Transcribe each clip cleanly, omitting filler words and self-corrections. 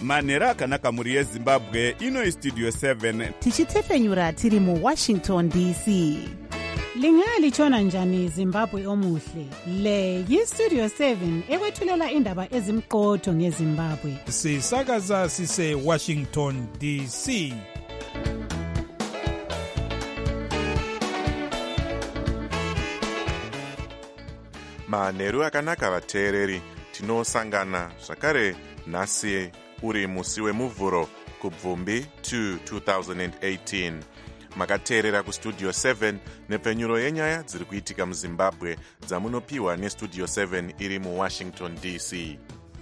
manhero akanaka mhuri yezimbabwe. Ino istudio 7 tichitefenyura tiri muwashington dc. Lingalitshona njani Zimbabwe omuhle? Le yistudio 7 ekwethulela indaba ezimqotho ngeZimbabwe. Sisakaza sise Washington DC. Manheru akanaka vateereri, tinosangana zvakare nhasi uri musi wemuvhuro kubvumbi 2018. Makateerera kustudio 7 nepfenyuro yenyaya dziri kuitika muZimbabwe dzamunopiwa nestudio 7 iri muWashington DC.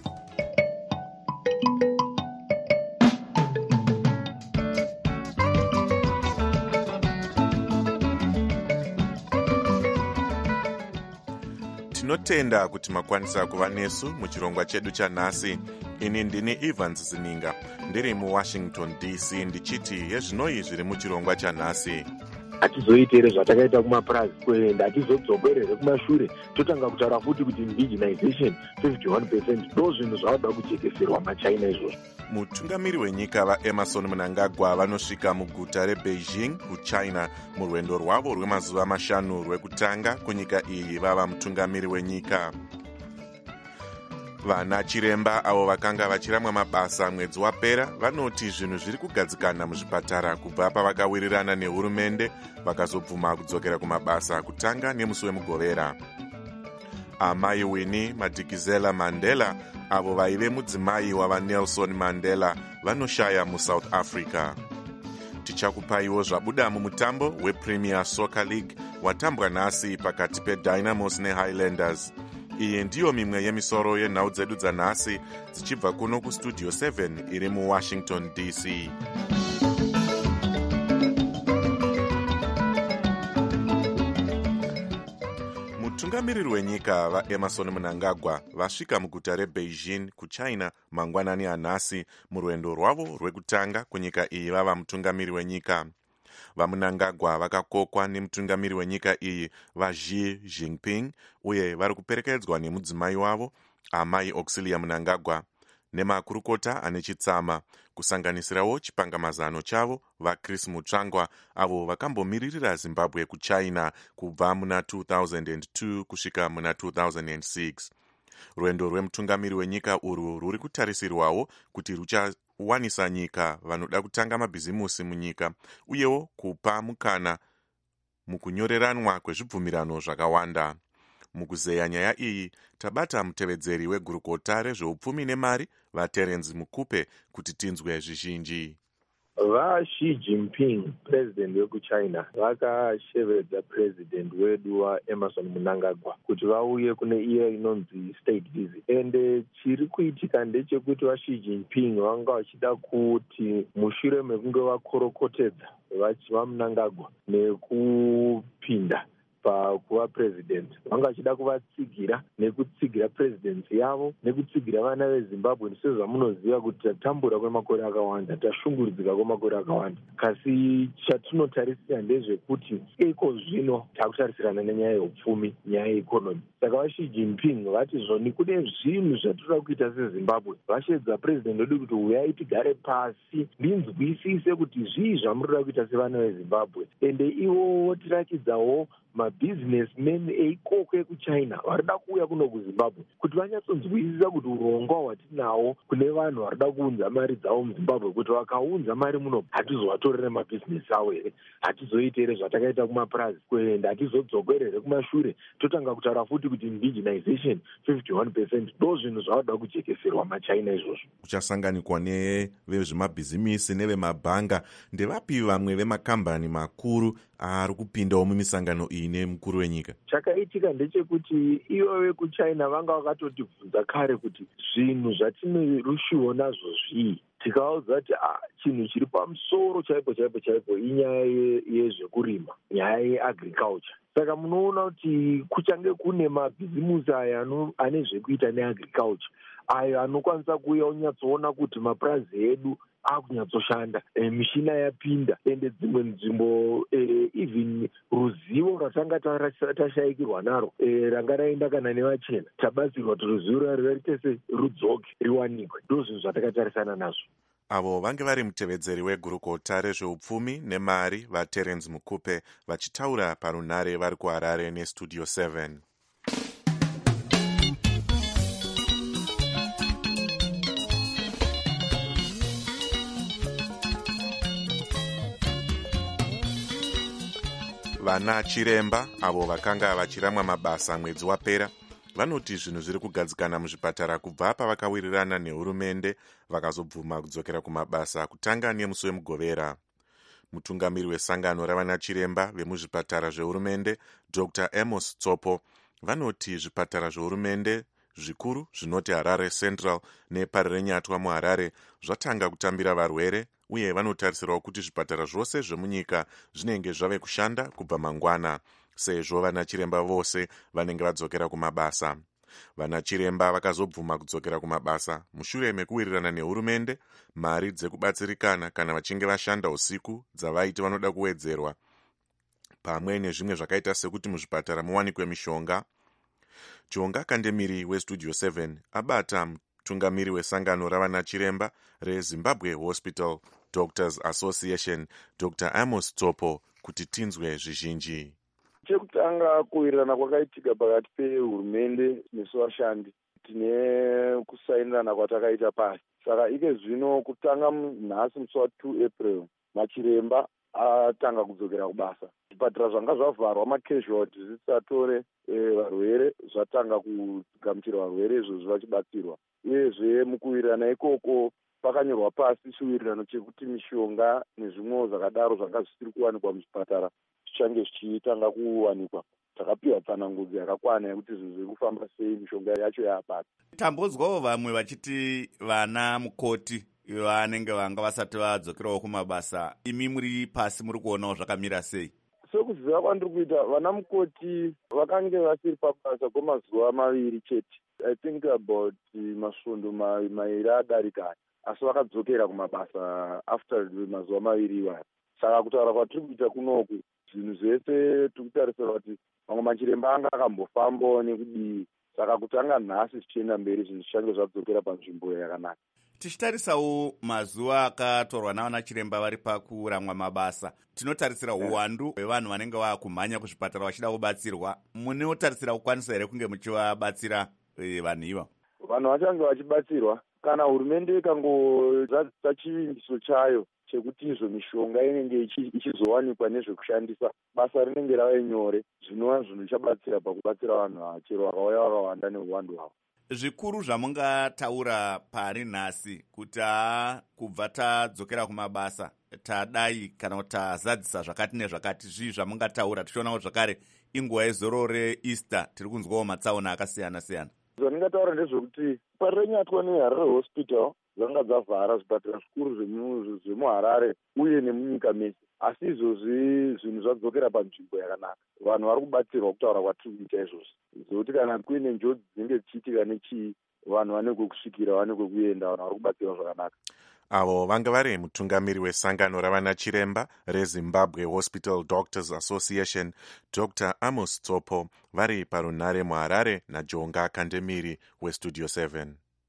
Tinotenda kuti makwanisa kuva nesu muchirongwa chedu chanhasi. Ini ndini Evans Zininga, ndiri muWashington DC ndichiti yezvinoi zviri muchirongwa chanhasi. Hatizoiti here zvatakaita kumapurazi kuenda, hatizodzokerere kumashure, totanga kutaura futi kuti indigenization 51% ndo zvinhu zvavada kujekeserwa maChina izvozvo. Mutungamiri wenyika vaEmerson Mnangagwa vanosvika muguta reBeijing kuChina murwendo rwavo rwemazuva 5 rwekutanga kunyika iyi vava mutungamiri wenyika. Vana chiremba avo vakanga vachiramwa mabasa mwedzi wapera vanoti zvinhu zviri kugadzikana muzvipatara kubva pavakawirirana nehurumende vakazobvuma kudzokera kumabasa kutanga nemusi wemugovera. Amai Winnie Madikizela Mandela avo vaive mudzimai wavaNelson Mandela vanoshaya muSouth Africa. Tichakupaiwo zvabuda mumutambo wePremier Soccer League watambwa nhasi pakati peDynamos neHighlanders. Iyi ndiyo mimwe yemisoro yenhau dzedu dzanhasi dzichibva kuno kustudio 7 iri muWashington DC. Mutungamiriri wenyika vaEmerson Mnangagwa vasvika muguta reBeijing kuChina mangwanani anhasi murwendo rwavo rwekutanga kunyika iyi vava mutungamiri wenyika. VaMnangagwa vakakokwa nemutungamiri wenyika iyi vaXi Jinping uye vari kuperekedzwa nemudzimai wavo amai Auxilia Mnangagwa nemakurukota ane chitsama kusanganisirawo chipangamazano chavo vaChris Mutsvangwa avo vakambomiririra Zimbabwe kuChina kubva muna 2002 kusvika muna 2006. Rwendo rwemutungamiri wenyika urwu rwuri kutarisirwawo kuti ruchawanisa nyika vanoda kutanga mabhizimusi munyika uyewo kupa mukana mukunyoreranwa kwezvibvumirano zvakawanda. Mukuzeya nyaya iyi tabata mutevedzeri wegurukota rezveupfumi nemari vaTerence Mukupe kuti tinzwe zvizhinji. VaXi Jinping, president wekuChina, vakashevedza president wedu waEmerson Mnangagwa kuti vauye kune iyo inonzi state visit. Ende chiri kuitika ndechekuti vaXi Jinping vanga vachida kuti mushure mekunge vakorokotedza vaMnangagwa nekupinda pakuva president, vanga vachida kuvatsigira nekutsigira presidency yavo nekutsigira vana veZimbabwe sezvamunoziva kuti tatambura kwemakore akawanda, tashungurudzika kwemakore akawanda. Kasi chatinotarisira ndezvekuti iko zvino takutarisirana nenyaya yeupfumi, nyaya yeikonomi. Saka vaXi Jinping vati zvoni kune zvinhu zvatinoda kuita seZimbabwe, vashedza president wedu kuti uyai tigare pasi ndinzwisise kuti zvii zvamurida kuita sevana veZimbabwe. Ende ivo tirakidzawo mabusinessmen eikoko ekuChina varida kuuya kuno kuZimbabwe kuti vanyatsonzwisisa kuti urongwa hwatinawo kune vanhu varida kuunza mari dzavo muZimbabwe, kuti vakaunza mari muno hatizovatorere mabhizinesi avo here, hatizoite here zvatakaita kumapurazi kuenda, hatizodzokerere here kumashure, totanga kutaura futi kuti indigenization 51% ndo zvinhu zvavada kujekeserwa maChina izvozvo. Kuchasanganikwa nevezvemabhizimisi nevemabhanga, ndevapi vamwe vemakambani makuru ari kupindawo mumisangano iyi nemukuru wenyika? Chakaitika ndechekuti ivo vekuChina vanga vakatotibvunza kare kuti zvinhu zvatine rushuwo nazvo zvii. Tikaudza kuti chinhu chiri pamusoro chaipo chaipo chaipo inyaya yezvekurima, nyaya yeagriculture. Saka munoona kuti kuchange kune mabhizimusi aya ane zvekuita neagriculture, ayo anokwanisa kuuya unyatsoona kuti mapurazi edu akunyatsoshanda, mishina yapinda, ende dzimwe nzvimbo even ruzivo ratanga tashaikirwa naro ranga raenda kana nevachena, tabatsirwa kuti ruzivo raritese rudzoke riwanikwe. Ndozvinhu zvatakatarisana nazvo. Avo vange vari mutevedzeri wegurukota rezveupfumi nemari vaTerence Mukupe vachitaura parunhare vari kuHarare neStudio 7. Vana chiremba avo vakanga vachiramwa mabasa mwedzi wapera vanoti zvinhu zviri kugadzikana muzvipatara kubva pavakawirirana nehurumende vakazobvuma kudzokera kumabasa kutanga nemusi wemugovera. Mutungamiri wesangano ravana chiremba vemuzvipatara zvehurumende Dr. Amos Tsopo vanoti zvipatara zvehurumende zvikuru zvinoti Harare Central neParirenyatwa muHarare zvatanga kutambira varwere, uye vanotarisirawo kuti zvipatara zvose zvemunyika zvinenge zvave kushanda kubva mangwana, sezvo vana chiremba vose vanenge vadzokera kumabasa. Vana chiremba vakazobvuma kudzokera kumabasa mushure mekuwirirana nehurumende mari dzekubatsirikana kana vachinge vashanda usiku dzavaiti vanoda kuwedzerwa, pamwe nezvimwe zvakaita sekuti muzvipatara muwanikwe mishonga. Jonga Kandemiri weStudio 7 abata mutungamiri wesangano ravana chiremba reZimbabwe Hospital Doctors Association Dr. Amos Tsopo kuti tinzwe zvizhinji. Chekutanga kuwirirana kwakaitika pakati pehurumende nesu vashandi tine kusainirana kwatakaita pasi. Saka ike zvino kutanga nhasi musi wa2 April machiremba atanga kudzokera kubasa. Zvipatara zvanga zvavharwa macasualties zvisatore varwere zvatanga kugamuchira varwere izvozvo vachibatsirwa. Uyezve mukuwirirana ikoko pakanyorwa pasi chiwirirano chekuti mishonga nezvimwewo zvakadaro zvanga zvisiri kuwanikwa muzvipatara zvichange zvichitanga kuwanikwa. Takapiwa tsanangudzo yakakwana yekuti zvinhu zviri kufamba sei, mishonga yacho yaapasi. Tambonzwawo vamwe vachiti vana mukoti vanenge vanga vasati vadzokerawo kumabasa, imi muri pasi muri kuonawo zvakamira sei? Sekuziva kwandiri kuita, vana mukoti vakange vasiri pabasa kwemazuva 2 chete. I think about masvondo 2 adarika, asi vakadzokera kumabasa after mazuva 2 iwayo. Saka kutaura kwatiri kuita kunoku, zvinhu zvese tiri kutarisira kuti mamwe machiremba anga akambofambawo nekudii. Saka kutanga nhasi zvichienda mberi zvinhu zvichange zvadzokera panzvimbo yakanaka. Tichitarisawo mazuva akatorwa navana chiremba vari pakuramwa mabasa, tinotarisira uwandu hwevanhu vanenge vakumhanya kuzvipatara vachida kubatsirwa. Munotarisira kukwanisa here kunge muchivabatsira vanhu iva? Vanhu vachange vachibatsirwa kana hurumende ikangozadzisa chivimbiso chayo chekuti izvo mishonga inenge ichizowanikwa nezvekushandisa, basa rinenge rave nyore, zvinova zvinhu zvichabatsira pakubatsira vanhu chero vakauya vakawanda neuwandu hwavo. Zvikuru zvamungataura pari nhasi kuti kubva tadzokera kumabasa tadai kana kuti tazadzisa zvakati nezvakati, zvii zvamungataura? Tichionawo zvakare inguva yezoro reEaster, tiri kunzwawo matsaona akasiyana siyana. Zvandingataura ndezvekuti Parirenyatwa neHarare Hospital zvanga dzavhara zvipatara zvikuru zvemuHarare uye nemunyika mese, asi izvozvi zvinhu zvadzokera panzvimbo yakanaka. Vanhu vari kubatsirwa kutaura kwatiri kuita izvozvi, zvokuti kana kuine njodzi dzinenge dzichiitika nechii, vanhu vane kwekusvikira, vane kwekuenda, vanhu vari kubatsirwa zvakanaka. Avo vanga vari mutungamiri wesangano ravana chiremba reZimbabwe Hospital Doctors Association Dr. Amos Tsopo vari parunhare muHarare naJonga Kandemiri weStudio 7.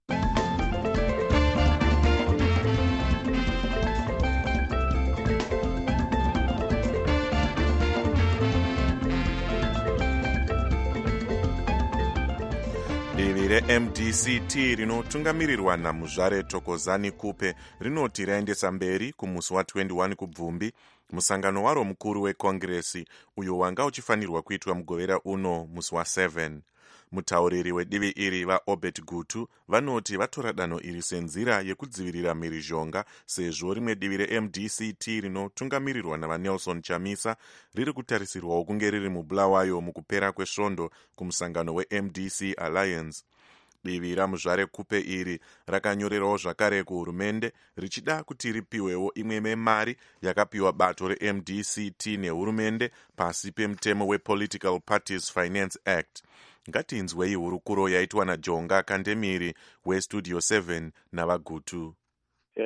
Divi reMDCT rinotungamirirwa naMuzvare Thokozani Kupe rinoti raendesa mberi kumusi wa21 kubvumbi musangano waro mukuru wekongresi uyo wanga uchifanirwa kuitwa mugovera uno musi wa7. Mutauriri wedivi iri vaObert Gutu vanoti vatora danho iri senzira yekudzivirira mhirizhonga, sezvo rimwe divi reMDCT rinotungamirirwa navaNelson Chamisa riri kutarisirwawo kunge riri muBulawayo mukupera kwesvondo kumusangano weMDC Alliance. Divi raMuzvare Kupe iri rakanyorerawo zvakare kuhurumende richida kuti ripiwewo imwe memari yakapiwa bato reMDCT nehurumende pasi pemutemo wePolitical Parties Finance Act. Ngatinzwei hurukuro yaitwa naJonga Kandemiri weStudio 7 navaGutu.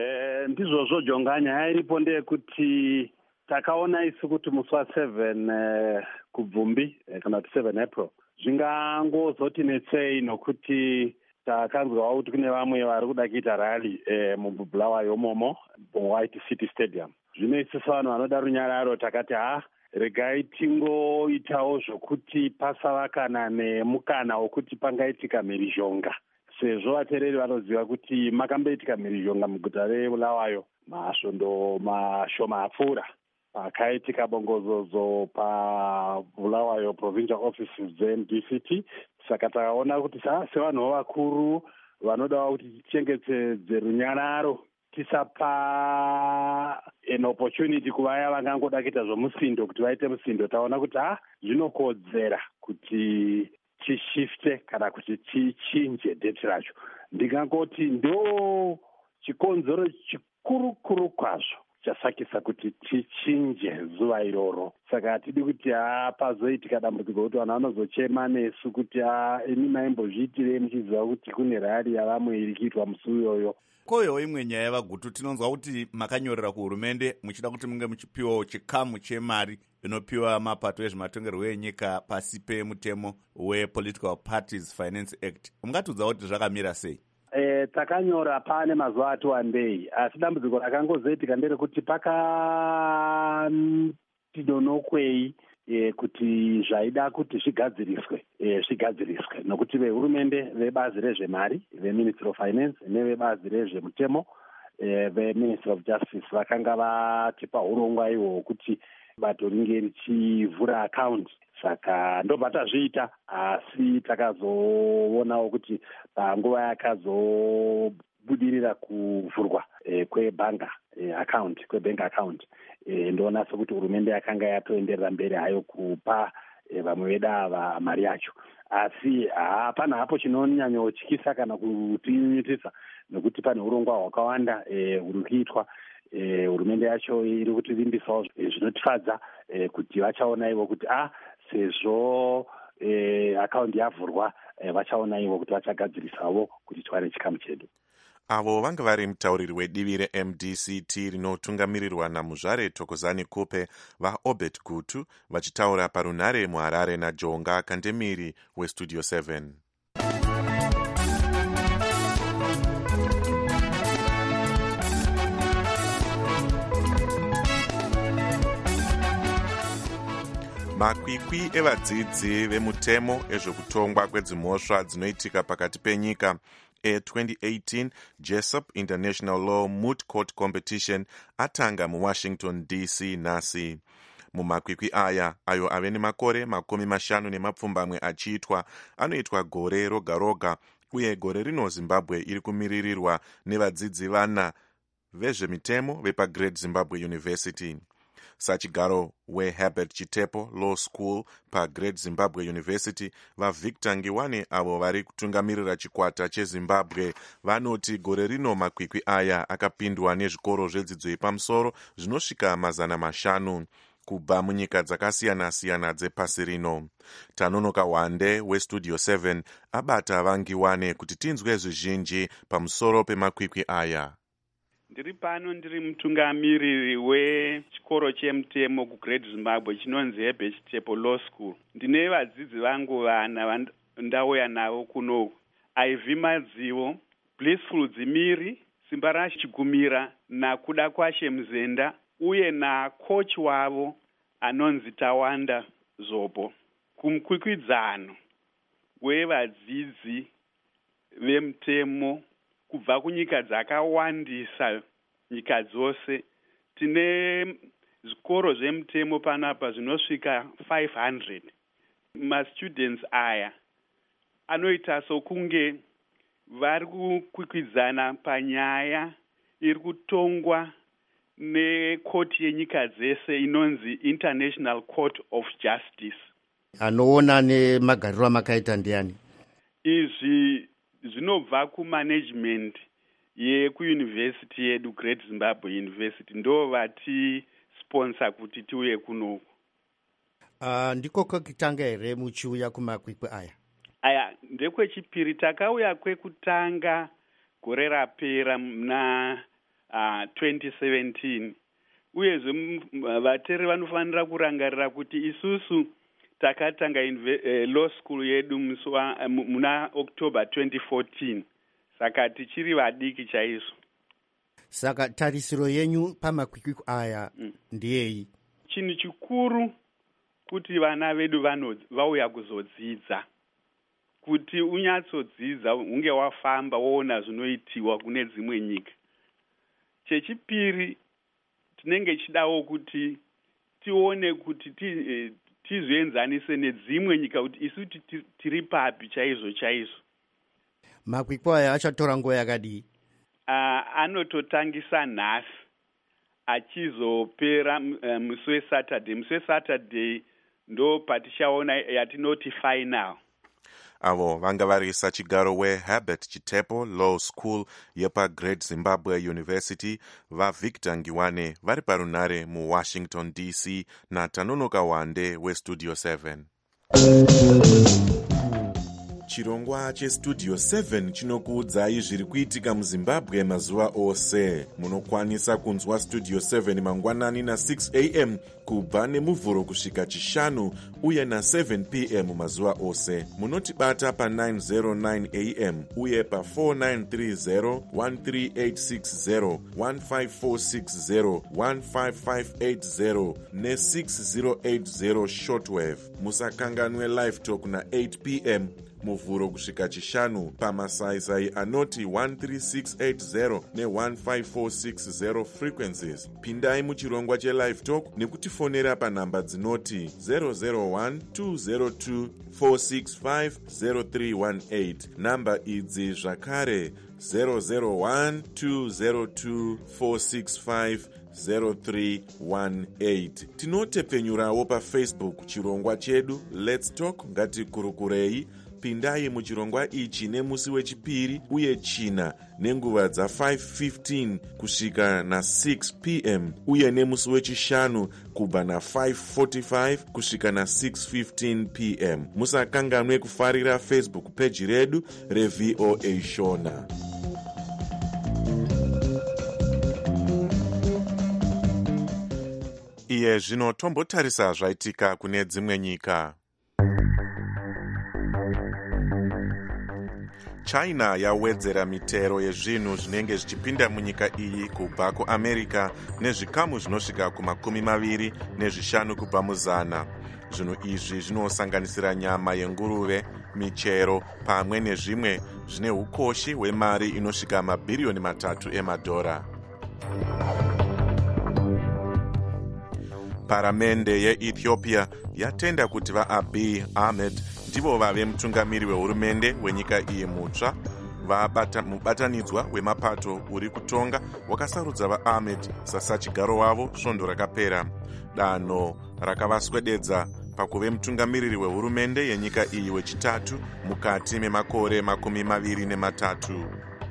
ndizvozvo Jonga, nyaya iripo ndeyekuti takaona isu kuti musi wa7 kubvumbi kana kuti 7 April zvingangozoti netsei nokuti takanzwawo kuti kune vamwe vari kuda kuita rally mubulawayo momo muWhite City Stadium. Zvino isusu vanhu vanoda runyararo takati regai tingoitawo zvokuti pasava kana nemukana wokuti pangaitika mhirizhonga, sezvo vateereri vanoziva kuti makamboitika mhirizhonga muguta rebulawayo masvondo mashoma apfuura pakaitika bongozozo pabulawayo provincial offices dzeMDCT. Saka takaona kuti sevanhu vakuru vanodawo kuti tichengetedze runyararo tisapa an opportunity kuvaya vangangoda kuita zvomusindo kuti vaite musindo, taona kuti zvinokodzera kuti tishifte kana kuti tichinje date racho. Ndingangoti ndo chikonzero chikurukuru kwazvo chasakisa kuti tichinje zuva iroro. Saka hatidi kuti pazoitika dambudziko kuti vanhu vanozochema nesu kuti imi maimbozviitirei muchiziva kuti kune rari yavamwe iri kuitwa musi uyoyo. Koyo imwe nyaya yavagutu, tinonzwa kuti makanyorera kuhurumende muchida kuti munge muchipiwawo chikamu chemari inopiwa mapato ezvematongerwo enyika pasi pemutemo wePolitical Parties Finance Act. Mungatiudzawo kuti zvakamira sei? Takanyora pane mazuva ati wandei, asi dambudziko rakangozoitika nderekuti pakatidonokwei kuti zvaida kuti zvigadziriswe nokuti vehurumende vebazi rezvemari veMinistry of Finance nevebazi rezvemutemo veMinistry of Justice vakanga vatipa urongwa ihwo kuti bato ringe richivhura akaunti. Saka ndobva tazviita, asi takazoonawo kuti panguva yakazobudirira kuvhurwa kwebanga account kwebank account ndoona sekuti hurumende yakanga yatoenderera mberi hayo kupa vamwe veda ava mari yacho, asi hapana hapo chinonyanyotyisa kana kutinyunyutisa nokuti pane urongwa hwakawanda huri kuitwa. Hurumende yacho iri kutivimbisawo zvinotifadza kuti vachaona ivo kuti sezvo akaundi yavhurwa vachaona ivo kuti vachagadzirisawo kuti tiwane chikamu chedu. Avo vanga vari mutauriri wedivi reMDCT rinotungamirirwa naMuzvare Thokozani Kupe vaObert Gutu vachitaura parunhare muHarare naJonga Kandemiri weStudio 7. Makwikwi evadzidzi vemutemo ezvokutongwa kwedzimhosva dzinoitika pakati penyika e2018 Jessup International Law Moot Court Competition atanga muWashington DC nhasi. Mumakwikwi aya, ayo ave nemakore 50 achiitwa, anoitwa gore roga roga, uye gore rino Zimbabwe iri kumiririrwa nevadzidzi 4 vezvemitemo vepaGreat Zimbabwe University. Sachigaro weHerbert Chitepo Law School paGreat Zimbabwe University vaVictor Ngiwane avo vari kutungamirira chikwata cheZimbabwe vanoti gore rino makwikwi aya akapindwa nezvikoro zvedzidzo yepamusoro zvinosvika 500 kubva munyika dzakasiyana-siyana dzepasi rino. Tanonoka Wande weStudio 7 abata vaNgiwane kuti tinzwe zvizhinji pamusoro pemakwikwi aya. Ndiri pano ndiri mutungamiriri wechikoro chemutemo kuGreat Zimbabwe chinonzi Herbert Chitepo Law School. Ndine vadzidzi vangu 4 vandauya navo kunoku: Ivy Madzivo, Blissful Dzimiri, Simbarashi Chigumira nakuda kwashe Mzenda, uye nakochi wavo anonzi Tawanda Zobo. Kumukwikwidzaano wevadzidzi vemutemo kubva kunyika dzakawandisa, nyika dzose, tine zvikoro zvemutemo panapa zvinosvika 500. Mastudents aya anoita sokunge vari kukwikwidzana panyaya iri kutongwa nekoti yenyika dzese inonzi International Court of Justice. Anoona nemagariro amakaita ndiani? Izvi zvinobva kumanagement yekuuniversity yedu Great Zimbabwe University, ndo vati sponsor kuti tiuye kunoku. Ndiko kwekutanga here muchiuya kumakwikwi aya? Aya ndekwechipiri. Takauya kwekutanga gore rapera muna 2017. Uyezve vateeri vanofanira kurangarira kuti isusu takatanga law school yedu muna October 2014. Saka tichiri vadiki chaizvo. Saka tarisiro yenyu pamakwikwi aya ndiyei? Chinhu chikuru kuti vana vedu vauya kuzodzidza. Kuti unyatsodzidza hunge wafamba woona zvinoitiwa kune dzimwe nyika. Chechipiri tinenge chidawo kuti tione kuti tizvienzanise nedzimwe nyika kuti isu tiri papi chaizvo. Makwikwi aya achatora nguva yakadii? Anototangisa nhasi achizopera musi weSaturday. Musi weSaturday ndo patichaona yatinoti final. Avo vanga vari sachigaro weHerbert Chitepo Law School yepaGreat Zimbabwe University vaVictor Ngiwane vari parunare muWashington DC naTanonoka Wande weStudio 7. Chirongwa cheStudio 7 chinokuudzai zviri kuitika muZimbabwe mazuva ose. Munokwanisa kunzwa Studio 7 mangwanani na6 am kubva nemuvhuro kusvika chishanu uye na7 pm mazuva ose. Munotibata pa909 am uye pa4930 13860 15460 15580 ne6080 shortwave. Musakanganwe live talk na8 pm muvhuro kusvika chishanu pamasaisai anoti 13680 ne15460 frequencies. Pindai muchirongwa chelive talk nekutifonera panhamba dzinoti 001-202-465-0318. Namba idzi zvakare 001-202-465-0318. Tinotepfenyurawo paFacebook chirongwa chedu Let's Talk Ngatikurukurei. Pindai muchirongwa ichi nemusi wechipiri uye china nenguva dza5:15 kusvika na6 pm uye nemusi wechishanu kubva na5:45 kusvika na6:15 pm. Musakanganwe kufarira Facebook page redu reVOA Shona. Iye zvino tombotarisa zvaitika kune dzimwe nyika. China yawedzera mitero yezvinhu zvinenge zvichipinda munyika iyi kubva kuAmerica nezvikamu zvinosvika ku25 kubva muzana. Zvinhu izvi zvinosanganisira nyama yenguruve, michero pamwe nezvimwe zvine ukoshi hwemari inosvika mabhiriyoni 3 emadhora. Paramende yeEthiopia yatenda kuti vaAbiy Ahmed ndivo vave mutungamiri wehurumende wenyika iyi mutsva. Mubatanidzwa wemapato uri kutonga wakasarudza vaAhmed sasachigaro wavo svondo rakapera. Danho rakavaswededza pakuve mutungamiriri wehurumende yenyika iyi wechitatu mukati memakore 23.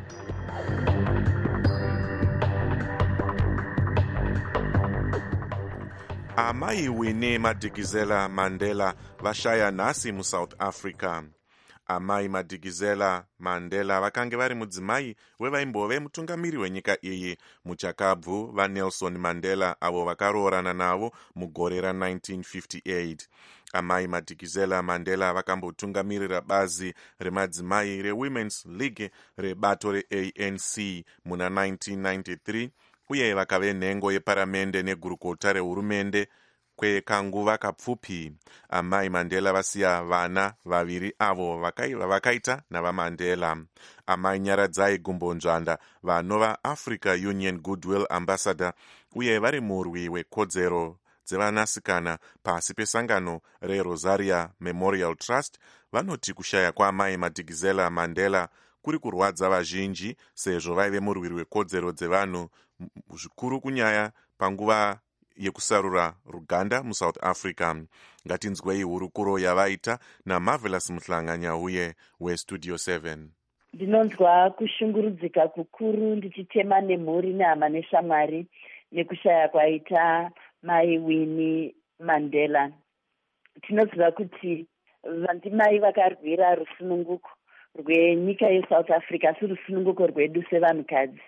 Amai Winnie Madikizela Mandela vashaya nhasi muSouth Africa. Amai Madikizela Mandela vakange vari mudzimai wevaimbove mutungamiri wenyika iyi muchakabvu vaNelson Mandela avo vakaroorana navo mugore ra1958. Amai Madikizela Mandela vakambotungamirira bazi remadzimai reWomen's League rebato reANC muna 1993 uye vakave nhengo yeparamende negurukota rehurumende kwekanguva kapfupi. Amai Mandela vasiya vana vaviri avo vakaita navaMandela. Amai Nyaradzai Gumbonzvanda vanova Africa Union Goodwill Ambassador uye vari murwi wekodzero dzevanasikana pasi pesangano reRosaria Memorial Trust vanoti kushaya kwaamai Madikizela Mandela kuri kurwadza vazhinji sezvo vaive murwiri wekodzero dzevanhu zvikuru kunyaya panguva yekusarura Ruganda muSouth Africa. Ngatinzwei hurukuro yavaita naMarvelous Muhlanganyauye weStudio 7. Ndinonzwa kushungurudzika kukuru ndichitema nemhuri nehama neshamwari nekushaya kwaita mai Winnie Mandela. Tinoziva kuti vandimai vakarwira rusununguko rwenyika yeSouth Africa asi rusununguko rwedu sevanhukadzi.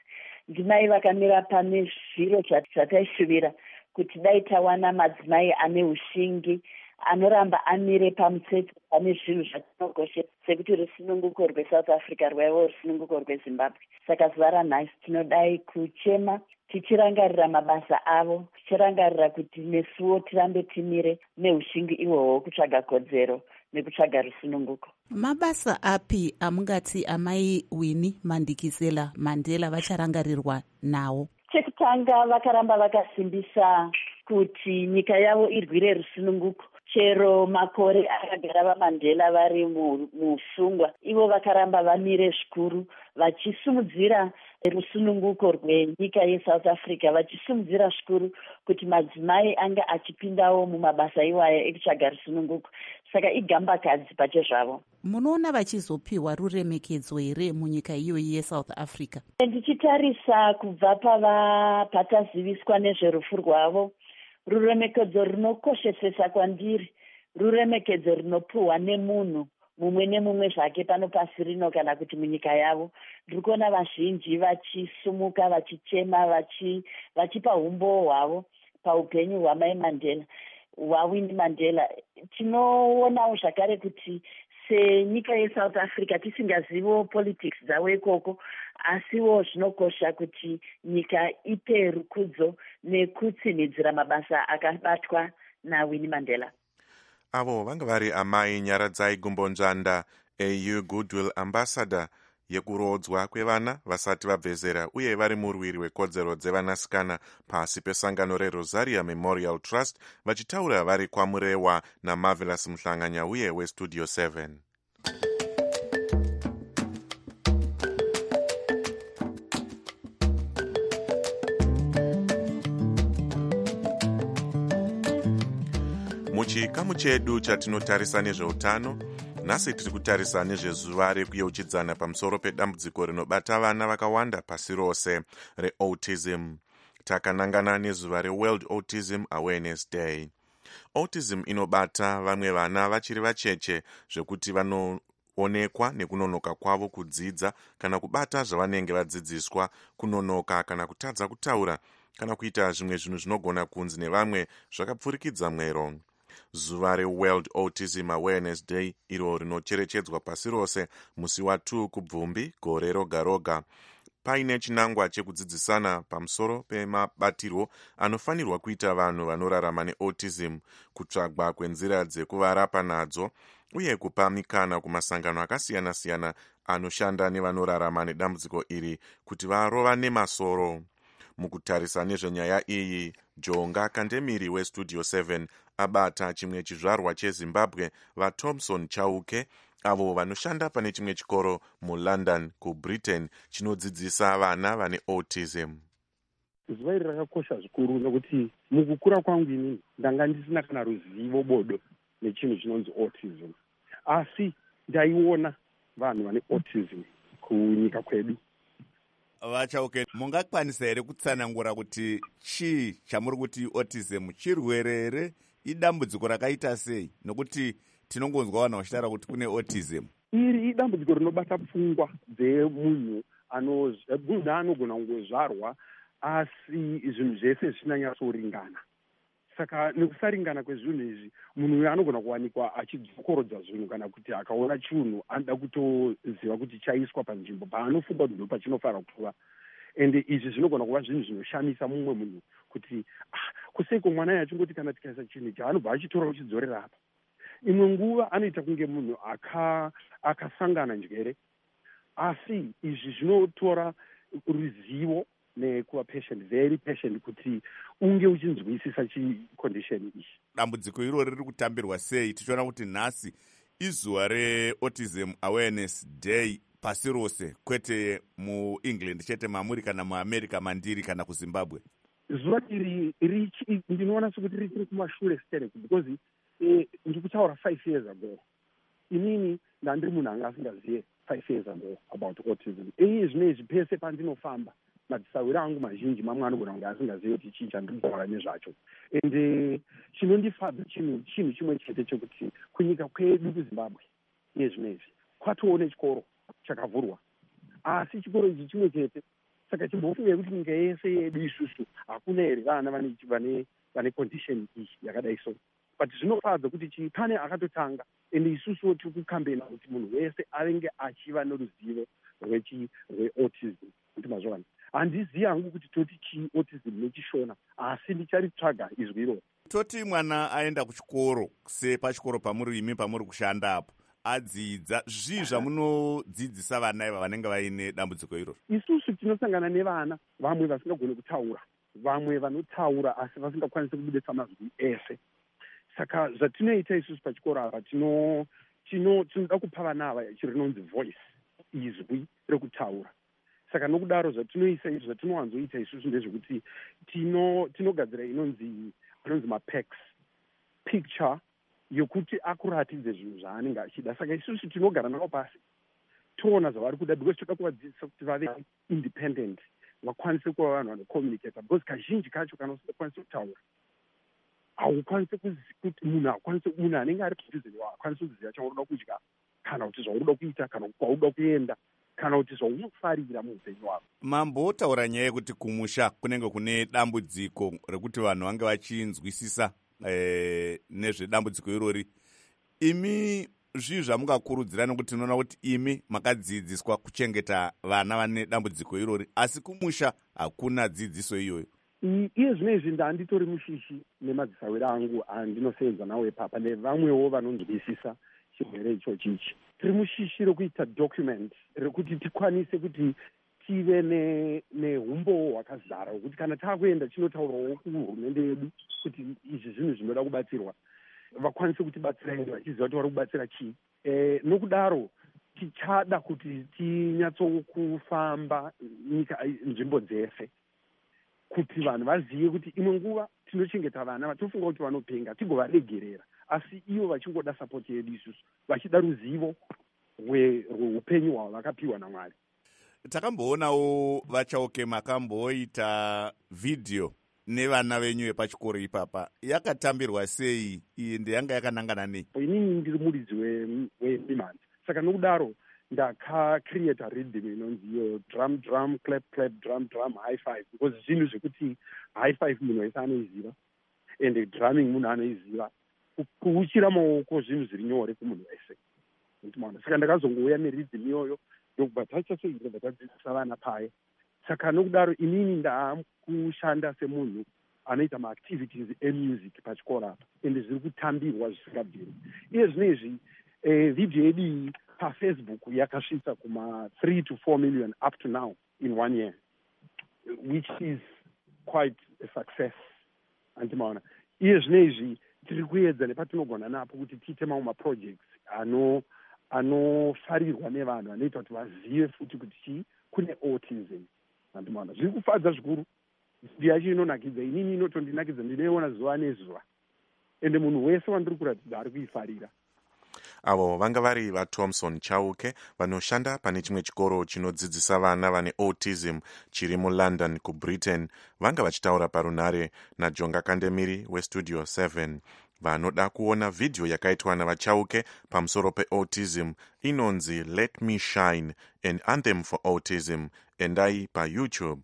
ndimai vakamira pane zviro zvataishuvira kuti dai tawana madzimai ane ushingi anoramba amire pamutsetse pane zvinhu zvatinogoshe sekuti rusununguko rwesouth africa rwaivo rusununguko rwezimbabwe. Saka zuva ranhasi tinodai kuchema tichirangarira mabasa avo, tichirangarira kuti nesuwo tirambe timire neushingi ihwohwo kutsvaga kodzero nekutsvaga rusununguko. Mabasa api amungati amai Winnie Mandikizela Mandela vacharangarirwa nawo? Chekutanga vakaramba vakasimbisa kuti nyika yavo irwire rusununguko. Chero makore akagara vaMandela vari musungwa, ivo vakaramba vamire zvikuru vachisumudzira rusununguko rwenyika yeSouth Africa, vachisumudzira zvikuru kuti madzimai anga achipindawo mumabasa iwaya ekutsvaga rusununguko. Saka igambakadzi pache zvavo. Munoona vachizopiwa ruremekedzo here munyika iyoyi yeSouth Africa? Ndichitarisa kubva pataziviswa nezverufu rwavo, ruremekedzo runokoshesesa kwandiri, ruremekedzo runopuhwa nemunhu mumwe nemumwe zvake pano pasi rino kana kuti munyika yavo. Ndiri kuona vazhinji vachisumuka, vachichema, vachipa umbo hwavo paupenyu hwamai Mandela, hwaWinnie Mandela. Tinoonawo zvakare kuti senyika yeSouth Africa tisingazivo politics dzavo ikoko, asiwo zvinokosha kuti nyika ipe rukudzo nekutsinhidzira mabasa akabatwa naWinnie Mandela. Avo vanga vari amai Nyaradzai Gumbonzvanda, AU Goodwill Ambassador yekurodzwa kwevana vasati vabvezera uye vari murwiri wekodzero dzevanasikana pasi pesangano reRosaria Memorial Trust, vachitaura vari kwaMurewa naMarvelous Muhlanganya uye weStudio 7. Muchikamu chedu chatinotarisa nezveutano, nhasi tiri kutarisa nezvezuva rekuyeuchidzana pamusoro pedambudziko rinobata vana vakawanda pasi rose reautism. Takanangana nezuva reWorld Autism Awareness Day. Autism inobata vamwe vana vachiri vacheche zvekuti vanoonekwa nekunonoka kwavo kudzidza kana kubata zvavanenge vadzidziswa, kunonoka kana kutadza kutaura kana kuita zvimwe zvinhu zvinogona kunzi nevamwe zvakapfurikidza mwero. Zuva reWorld Autism Awareness Day iro rinocherechedzwa pasi rose musi wa2 kuBvumbi gore roga roga, paine chinangwa chekudzidzisana pamusoro pemabatirwo anofanirwa kuita vanhu vanorarama neautism, kutsvagwa kwenzira dzekuvarapa nadzo uye kupa mikana kumasangano akasiyana-siyana anoshanda nevanorarama nedambudziko iri kuti varova nemasoro. Mukutarisa nezvenyaya iyi, Jonga Kandemiri weStudio 7 abata chimwe chizvarwa cheZimbabwe vaThomson Chauke, avo vanoshanda pane chimwe chikoro muLondon kuBritain chinodzidzisa vana vane autism. Zuva iri rakakosha zvikuru nekuti mukukura kwangu inini ndanga ndisina kana ruzivo bodo nechinhu chinonzi autism, asi ndaiona vanhu vane autism kunyika kwedu. Vachauke, mungakwanisa here kutsanangura kuti chii chamuri kuti autism chirwere here, idambudziko rakaita sei? Nokuti tinongonzwa vanhu vachitaura kuti kune autism. Iri idambudziko rinobata pfungwa dzemunhu anogona kungozvarwa asi zvinhu zvese zvinanyatsoringana. Saka nekusaringana kwezvinhu izvi, munhu uyu anogona kuwanikwa achidzokorodza zvinhu kana kuti akaona chinhu anoda kutoziva kuti chaiswa panzvimbo paanofunga kuti ndo pachinofanira kuva. Ende izvi zvinogona kuva zvinhu zvinoshamisa mumwe munhu kuti kuseiko mwana uyu achingoti kana tikaisa chinhu chaanobva achitora kuchidzorera apa. Imwe nguva anoita kunge munhu akasangana njere, asi izvi zvinotora ruzivo nekuva patient, very patient, kuti unge uchinzwisisa chicondition ichi. Dambudziko irori riri kutambirwa sei? Tichiona kuti nhasi izuva reAutism Awareness Day pasi rose, kwete muEngland chete, mamuri kana muAmerica mandiri kana kuZimbabwe. Zuva iri ndinoona sekuti riri kumashure stereki, because ndiri kutaura 5 years ago. Inini ndandiri munhu anga asingazive 5 years ago about autism. Zvinezvi pese pandinofamba madzisawiro angu mazhinji mamwe anogona kunge asingazive kuti chii chandiri kutaura nezvacho. Ende chinondifadza chinhu chimwe chete chekuti kunyika kwedu kuZimbabwe nezvinezvi kwatoone chikoro chakavhurwa, asi chikoro ichi chimwe chete. Saka saka chimbofungai kuti nyika yese yedu isusu hakuna here vana vane condition iyi yakadai so. But zvinofadza kuti pane akatotanga ende isusu tiri kukambena kuti munhu wese anenge achiva neruzivo rweautism. Kuti mazvona handizivi hangu kuti toti chii autism nechishona, asi ndicharitsvaga izwi iroro. Toti mwana aenda kuchikoro, sepachikoro imi pamuri kushanda apo, adzidza, zvii zvamunodzidzisa vana iva vanenge vaine dambudziko iroro? Isusu tinosangana nevana vamwe vasingagoni kutaura, vamwe vanotaura asi vasingakwanisi kubudisa mazwi ese. Saka zvatinoita isusu pachikoro apa tinoda kupa vana ava chiro rinonzi voice, izwi rekutaura. Saka nokudaro zvatinoisa izvi zvatinowanzoita isusu ndezvekuti tinogadzira inonzi mapecs, picture yokuti akuratidze zvinhu zvaanenge achida. Saka isusu tinogara navo pasi toona zvavari kuda, because toda kuvadzidzisa kuti vave independent, vakwanise kuva vanhu vanocommunicata, because kazhinji kacho kana usingakwanisi kutaura haukwanisi kuti munhu anenge ari padhuze newe akwanisi kuziva chaunoda kudya, kana kuti zvaunoda kuita, kana kwaunoda kuenda, kana kuti zvaunofarira muupenyu wako. Mambotaura nyaya yekuti kumusha kunenge kune dambudziko rekuti vanhu vange vachinzwisisa nezvedambudziko irori. Imi zvii zvamungakurudzira, nekuti tinoona kuti imi makadzidziswa kuchengeta vana vane dambudziko irori, asi kumusha hakuna dzidziso iyoyo. Iye zvinezvi ndanditori mushishi nemadzisawiro angu andinosevenza nawo ipapa nevamwewo vanonzwisisa chirwere ichochi ichi. Tiri mushishi rekuita document rekuti tikwanise kuti tive neumbo hwakazara hwekuti kana takuenda tinotaurawo kuhurumende yedu kuti izvi zvinhu zvinoda kubatsirwa, vakwanise kutibatsira ende vachiziva kuti vari kubatsira chii. Nokudaro tichada kuti tinyatsokufamba nzvimbo dzese kuti vanhu vazive kuti imwe nguva tinochengeta vana vatofunga kuti vanopenga, tigovaregerera, asi ivo vachingoda sapoti yedu isusu, vachida ruzivo rweupenyu hwavo vakapiwa naMwari. Takamboonawo vachauke makamboita vhidhiyo nevana venyu vepachikoro ipapa, yakatambirwa sei? Iyi ndeyanga yakanangana nei? Inini ndiri muridzi wemimhanzi, saka nokudaro ndakacreata rhythm inonzi iyo drum clap clap drum high five, because zvinhu zvekuti high five munhu wese anoiziva ende drumming munhu anoiziva, kuuchira maoko zvinhu zviri nyore kumunhu wese. Saka ndakazongouya nerhythm iyoyo ndokubva tachasoita tadzidzisa vana paye. Saka nokudaro inini ndakushanda semunhu anoita maactivities emusic pachikoro apa, ende zviri kutambirwa zvisingabviri. Iye zvinezvi vhidhiyo yedu iyi paFacebook yakasvitsa kuma 3 to 4 million up to now in 1 year, which is quite a success. Antimaona iye zvinezvi tiri kuedza nepatinogona napo kuti tiite mamwe maprojects anofarirwa nevanhu, anoita kuti vazive futi kuti kune autism. Antimaona zviri kufadza zvikuru, vhidhiyo yacho inonakidza, inini inotondinakidza, ndinoiona zuva nezuva, ende munhu wese wandiri kuratidza ari kuifarira. Avo vanga vari vaThomson Chauke vanoshanda pane chimwe chikoro chinodzidzisa vana vane autism chiri muLondon kuBritain, vanga vachitaura parunare naJonga Kandemiri weStudio 7. Vanoda kuona vhidhiyo yakaitwa navaChauke pamusoro peautism inonzi Let Me Shine, an Anthem for Autism, endai paYouTube.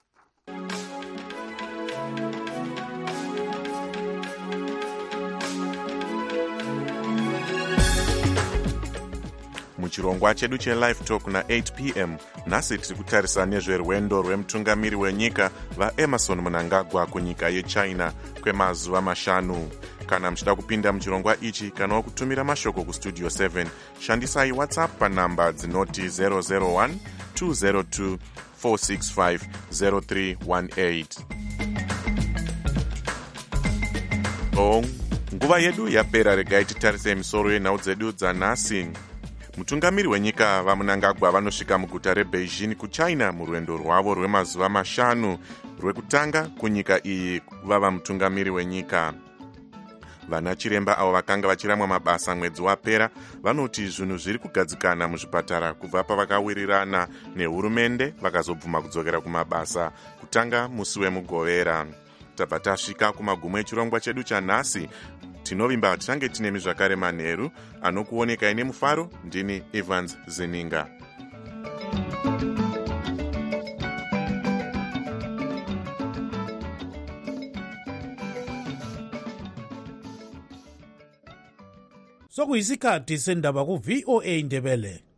Muchirongwa chedu cheLive Talk na8 p.m. nhasi tiri kutarisa nezverwendo rwemutungamiri wenyika vaEmerson Mnangagwa kunyika yeChina kwemazuva 5. Kana muchida kupinda muchirongwa ichi kana kutumira mashoko kuStudio 7, shandisai WhatsApp panhamba dzinoti 001 202 465 0318. Nguva yedu yapera, regai titarise misoro yenhau dzedu dzanhasi. Mutungamiri wenyika vaMnangagwa vanosvika muguta reBeijing kuChina murwendo rwavo rwemazuva 5 rwekutanga kunyika iyi vava mutungamiri wenyika. Vana chiremba avo vakanga vachiramwa mabasa mwedzi wapera vanoti zvinhu zviri kugadzikana muzvipatara kubva pavakawirirana nehurumende vakazobvuma kudzokera kumabasa kutanga musi wemugovera. Tabva tasvika kumagumo echirongwa chedu chanhasi. Tinovimba tichange tinemi zvakare manheru anokuoneka ine mufaro. Ndini Evans Zeninga. sokuyisikhathi sendaba ku-VOA Ndebele.